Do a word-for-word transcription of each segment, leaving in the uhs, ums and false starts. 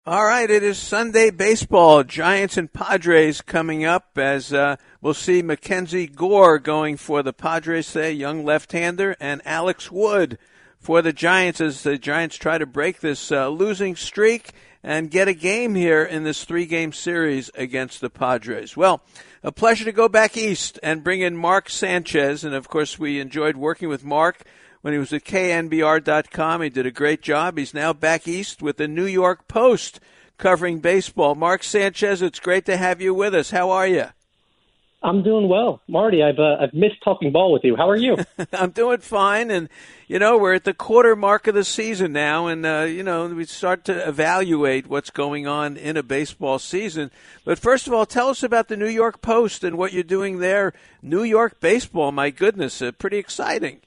All right, it is Sunday baseball. Giants and Padres coming up as uh, we'll see Mackenzie Gore going for the Padres, say, young left-hander, and Alex Wood for the Giants as the Giants try to break this uh, losing streak and get a game here in this three-game series against the Padres. Well, a pleasure to go back east and bring in Mark Sanchez, and of course we enjoyed working with Mark when he was at K N B R dot com. He did a great job. He's now back east with the New York Post covering baseball. Mark Sanchez, it's great to have you with us. How are you? I'm doing well. Marty, I've uh, I've missed talking ball with you. How are you? I'm doing fine. And, you know, we're at the quarter mark of the season now. And, uh, you know, we start to evaluate what's going on in a baseball season. But first of all, tell us about the New York Post and what you're doing there. New York baseball, my goodness, uh, pretty exciting.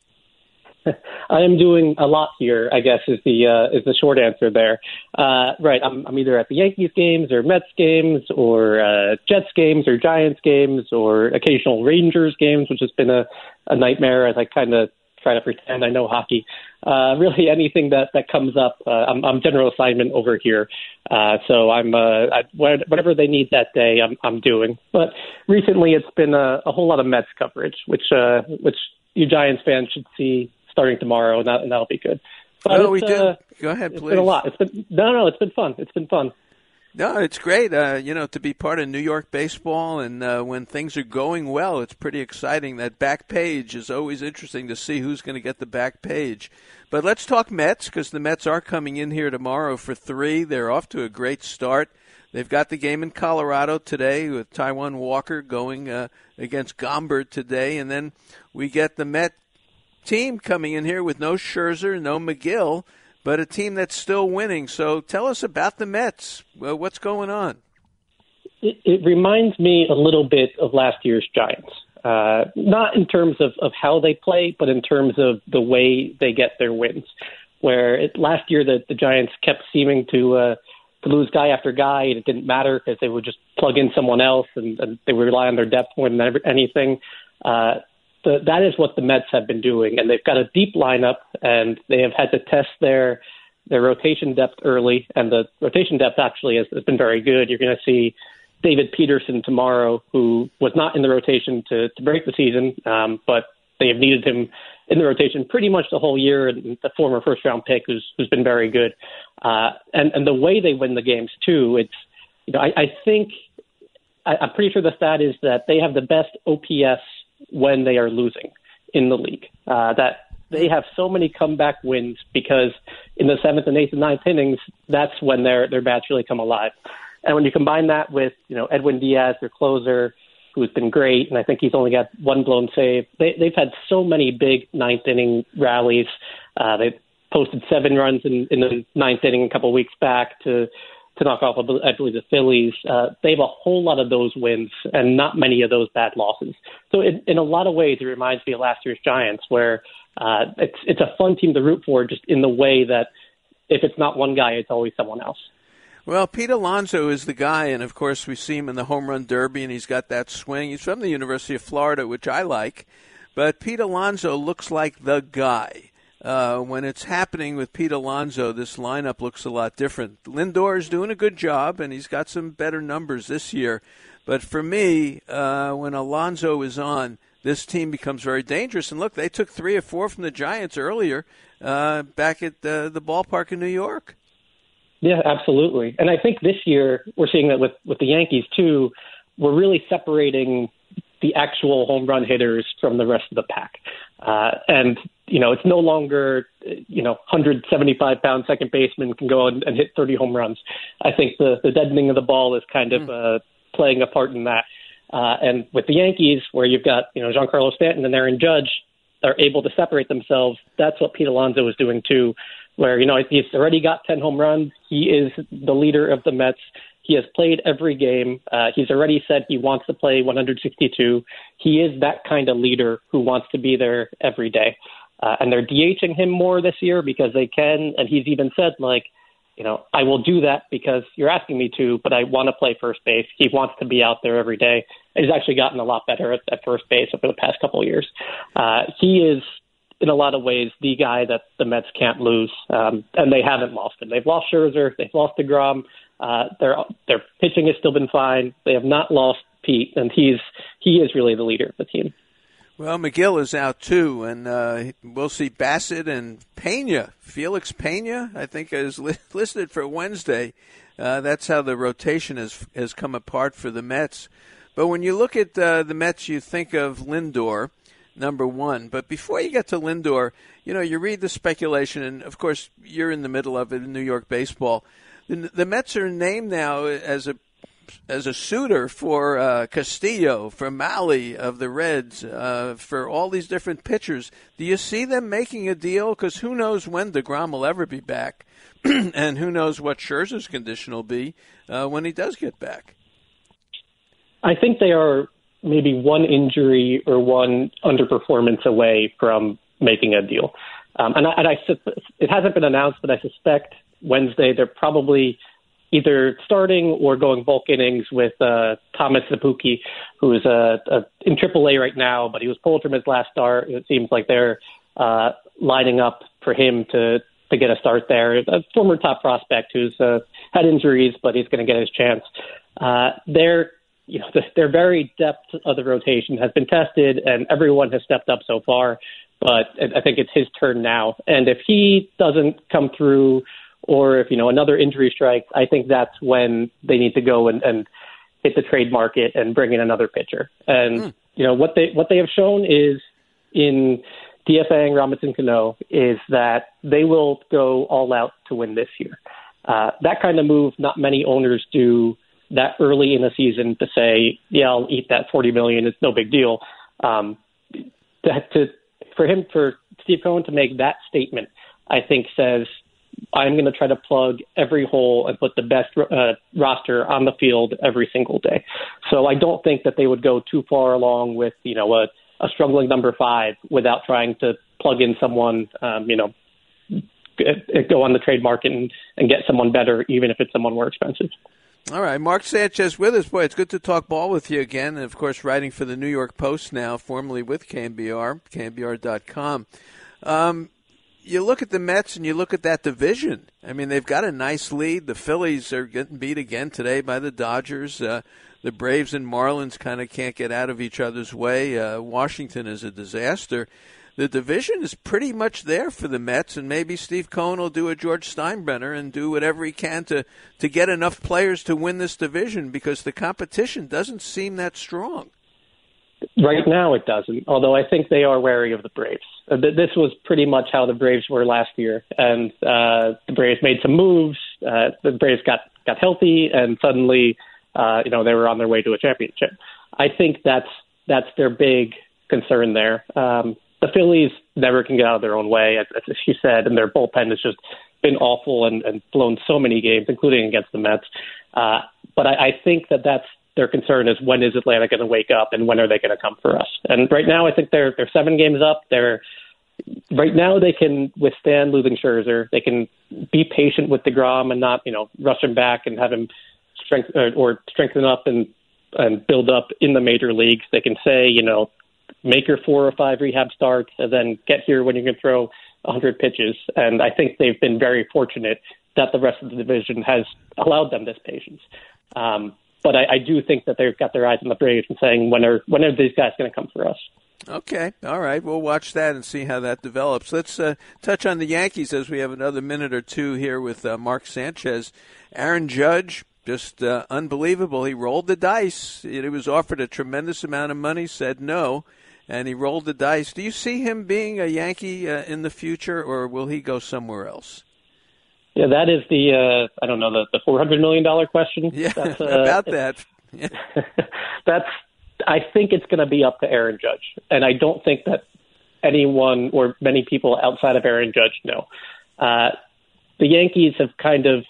I am doing a lot here, I guess, is the uh, is the short answer there. Uh, right, I'm, I'm either at the Yankees games or Mets games or uh, Jets games or Giants games or occasional Rangers games, which has been a, a nightmare as I kind of try to pretend I know hockey. Uh, really, anything that, that comes up, uh, I'm, I'm general assignment over here. Uh, so I'm uh, I, whatever they need that day, I'm, I'm doing. But recently, it's been a, a whole lot of Mets coverage, which uh, which you Giants fans should see starting tomorrow, and, that, and that'll be good. But oh, we did. Uh, Go ahead, it's please. It's been a lot. It's been no, no. It's been fun. It's been fun. No, it's great. Uh, you know, to be part of New York baseball, and uh, when things are going well, it's pretty exciting. That back page is always interesting to see who's going to get the back page. But let's talk Mets, because the Mets are coming in here tomorrow for three. They're off to a great start. They've got the game in Colorado today with Taijuan Walker going uh, against Gomber today, and then we get the Met team coming in here with no Scherzer, no McGill, but a team that's still winning. So tell us about the Mets. Well, what's going on? It, it reminds me a little bit of last year's Giants. Uh, not in terms of, of how they play, but in terms of the way they get their wins. Where it, last year the, the Giants kept seeming to, uh, to lose guy after guy, and it didn't matter because they would just plug in someone else, and, and they would rely on their depth more than anything. Uh, The, that is what the Mets have been doing, and they've got a deep lineup, and they have had to test their their rotation depth early, and the rotation depth actually has, has been very good. You're going to see David Peterson tomorrow, who was not in the rotation to, to break the season, um, but they have needed him in the rotation pretty much the whole year, and the former first-round pick who's, who's been very good. Uh, and, and the way they win the games, too, it's, you know, I, I think, I, I'm pretty sure the stat is that they have the best O P S when they are losing in the league. Uh, that they have so many comeback wins because in the seventh and eighth and ninth innings, that's when their their bats really come alive. And when you combine that with, you know, Edwin Diaz, their closer, who's been great, and I think he's only got one blown save. They, they've had so many big ninth inning rallies. Uh, they posted seven runs in, in the ninth inning a couple of weeks back to to knock off, I believe, the Phillies. Uh, they have a whole lot of those wins and not many of those bad losses. So in, in a lot of ways, it reminds me of last year's Giants, where uh, it's it's a fun team to root for, just in the way that if it's not one guy, it's always someone else. Well, Pete Alonso is the guy, and of course we see him in the home run derby, and he's got that swing. He's from the University of Florida, which I like, but Pete Alonso looks like the guy. Uh, when it's happening with Pete Alonso, this lineup looks a lot different. Lindor is doing a good job, and he's got some better numbers this year. But for me, uh, when Alonso is on, this team becomes very dangerous. And look, they took three or four from the Giants earlier uh, back at the, the ballpark in New York. Yeah, absolutely. And I think this year we're seeing that with, with the Yankees, too. We're really separating the actual home run hitters from the rest of the pack. Uh, and, you know, it's no longer, you know, one hundred seventy-five pound second baseman can go and, and hit thirty home runs. I think the, the deadening of the ball is kind of uh, playing a part in that. Uh, and with the Yankees, where you've got, you know, Giancarlo Stanton and Aaron Judge are able to separate themselves, that's what Pete Alonso is doing too, where, you know, he's already got ten home runs. He is the leader of the Mets. He has played every game. Uh, he's already said he wants to play one hundred sixty-two. He is that kind of leader who wants to be there every day. Uh, and they're DHing him more this year because they can. And he's even said, like, you know, I will do that because you're asking me to, but I want to play first base. He wants to be out there every day. And he's actually gotten a lot better at, at first base over the past couple of years. Uh, he is in a lot of ways, the guy that the Mets can't lose, um, and they haven't lost him. They've lost Scherzer, they've lost DeGrom. Uh, their their pitching has still been fine. They have not lost Pete, and he's he is really the leader of the team. Well, McGill is out too, and uh, we'll see Bassett and Pena. Felix Pena, I think, is li- listed for Wednesday. Uh, that's how the rotation has has come apart for the Mets. But when you look at uh, the Mets, you think of Lindor, number one. But before you get to Lindor, you know, you read the speculation, and of course, you're in the middle of it in New York baseball. The, the Mets are named now as a as a suitor for uh, Castillo, for Mahle of the Reds, uh, for all these different pitchers. Do you see them making a deal? Because who knows when DeGrom will ever be back, and who knows what Scherzer's condition will be uh, when he does get back. I think they are maybe one injury or one underperformance away from making a deal. Um, and I, and I, it hasn't been announced, but I suspect Wednesday they're probably either starting or going bulk innings with uh, Thomas Zapuki, who is uh, uh, in triple A right now, but he was pulled from his last start. It seems like they're uh, lining up for him to, to get a start there. A former top prospect who's uh, had injuries, but he's going to get his chance. Uh, they're, you know, the, their very depth of the rotation has been tested, and everyone has stepped up so far. But I think it's his turn now. And if he doesn't come through, or if, you know, another injury strikes, I think that's when they need to go and, and hit the trade market and bring in another pitcher. And, mm. you know, what they what they have shown is in DFAing Robinson Cano is that they will go all out to win this year. Uh, that kind of move, not many owners do that early in the season to say, yeah, I'll eat that forty million dollars. It's no big deal. Um, that to, for him, for Steve Cohen to make that statement, I think says, I'm going to try to plug every hole and put the best uh, roster on the field every single day. So I don't think that they would go too far along with, you know, a, a struggling number five without trying to plug in someone, um, you know, go on the trade market and, and get someone better, even if it's someone more expensive. All right, Mark Sanchez with us. Boy, it's good to talk ball with you again. And, of course, writing for the New York Post now, formerly with K N B R, K N B R dot com. Um, you look at the Mets and you look at that division. I mean, they've got a nice lead. The Phillies are getting beat again today by the Dodgers. Uh, the Braves and Marlins kind of can't get out of each other's way. Uh, Washington is a disaster. The division is pretty much there for the Mets, and maybe Steve Cohen will do a George Steinbrenner and do whatever he can to, to get enough players to win this division, because the competition doesn't seem that strong. Right now it doesn't, although I think they are wary of the Braves. Uh, this was pretty much how the Braves were last year, and uh, the Braves made some moves. Uh, the Braves got, got healthy, and suddenly uh, you know, they were on their way to a championship. I think that's that's their big concern there. Um, the Phillies never can get out of their own way, as, as you said, and their bullpen has just been awful and, and blown so many games, including against the Mets. Uh, but I, I think that that's their concern is, when is Atlanta going to wake up, and when are they going to come for us? And right now, I think they're they're seven games up. They're right now they can withstand losing Scherzer. They can be patient with DeGrom and not, you know, rush him back and have him strength or, or strengthen up and and build up in the major leagues. They can say, you know, make your four or five rehab starts and then get here when you can throw one hundred pitches. And I think they've been very fortunate that the rest of the division has allowed them this patience. Um, But I, I do think that they've got their eyes on the Braves and saying, when are when are these guys going to come for us? Okay, all right. We'll watch that and see how that develops. Let's uh, touch on the Yankees as we have another minute or two here with uh, Mark Sanchez. Aaron Judge, just uh, unbelievable. He rolled the dice. He was offered a tremendous amount of money, said no, and he rolled the dice. Do you see him being a Yankee uh, in the future, or will he go somewhere else? Yeah, that is the, uh, I don't know, the, the four hundred million dollars question. Yeah, that's, uh, about that. Yeah. that's, I think it's going to be up to Aaron Judge. And I don't think that anyone or many people outside of Aaron Judge know. Uh, the Yankees have kind of,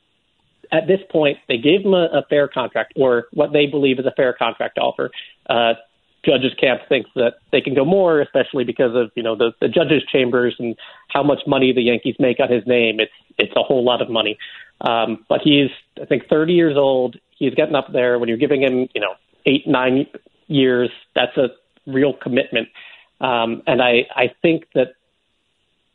at this point, they gave him a, a fair contract, or what they believe is a fair contract offer. Uh, Judge's camp thinks that they can go more, especially because of, you know, the, the judges' chambers and how much money the Yankees make on his name. It's it's a whole lot of money. Um, but he's, I think, thirty years old. He's getting up there. When you're giving him, you know, eight, nine years, that's a real commitment. Um, and I, I think that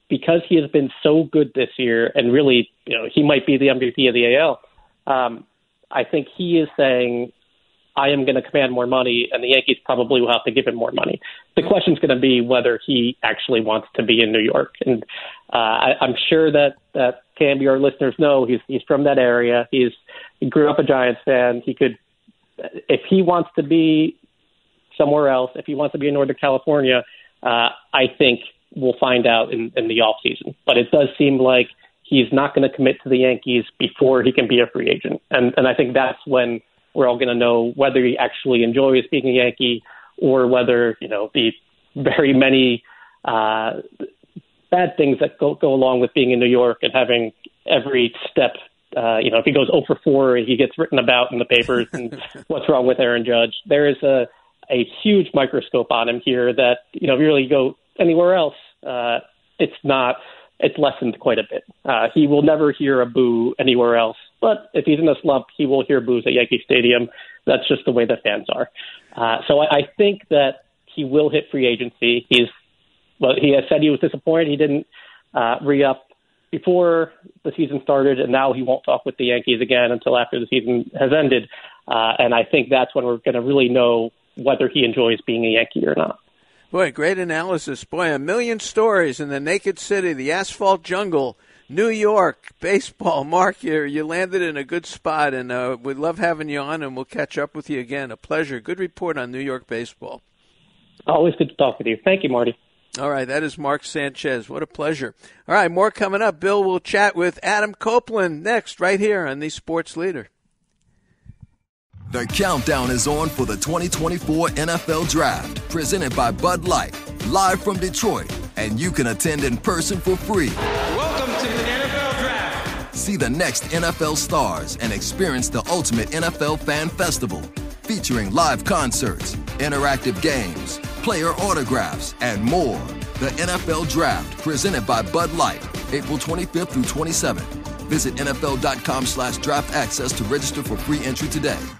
because he has been so good this year, and really, you know, he might be the M V P of the A L. Um, I think he is saying, I am going to command more money, and the Yankees probably will have to give him more money. The question is going to be whether he actually wants to be in New York. And uh, I, I'm sure that, that Camby, our listeners know, he's he's from that area. He's he grew up a Giants fan. He could, if he wants to be somewhere else, if he wants to be in Northern California, uh, I think we'll find out in, in the off season. But it does seem like he's not going to commit to the Yankees before he can be a free agent. And and I think that's when we're all going to know whether he actually enjoys being a Yankee or whether, you know, the very many uh, bad things that go, go along with being in New York and having every step, uh, you know, if he goes oh for four, he gets written about in the papers and what's wrong with Aaron Judge. There is a, a huge microscope on him here that, you know, if you really go anywhere else, uh, it's not, it's lessened quite a bit. Uh, he will never hear a boo anywhere else. But if he's in a slump, he will hear boos at Yankee Stadium. That's just the way the fans are. Uh, so I, I think that he will hit free agency. He's well, he has said he was disappointed he didn't uh, re-up before the season started, and now he won't talk with the Yankees again until after the season has ended. Uh, and I think that's when we're going to really know whether he enjoys being a Yankee or not. Boy, great analysis. Boy, a million stories in the Naked City, the asphalt jungle, New York, baseball. Mark, you you landed in a good spot, and uh, we love having you on, and we'll catch up with you again. A pleasure. Good report on New York baseball. Always good to talk with you. Thank you, Marty. All right, that is Mark Sanchez. What a pleasure. All right, more coming up. Bill will chat with Adam Copeland next, right here on the Sports Leader. The countdown is on for the twenty twenty-four N F L Draft, presented by Bud Light, live from Detroit, and you can attend in person for free. Welcome to the N F L Draft. See the next N F L stars and experience the ultimate N F L fan festival, featuring live concerts, interactive games, player autographs, and more. The N F L Draft, presented by Bud Light, April twenty-fifth through twenty-seventh. Visit N F L dot com slash draft access to register for free entry today.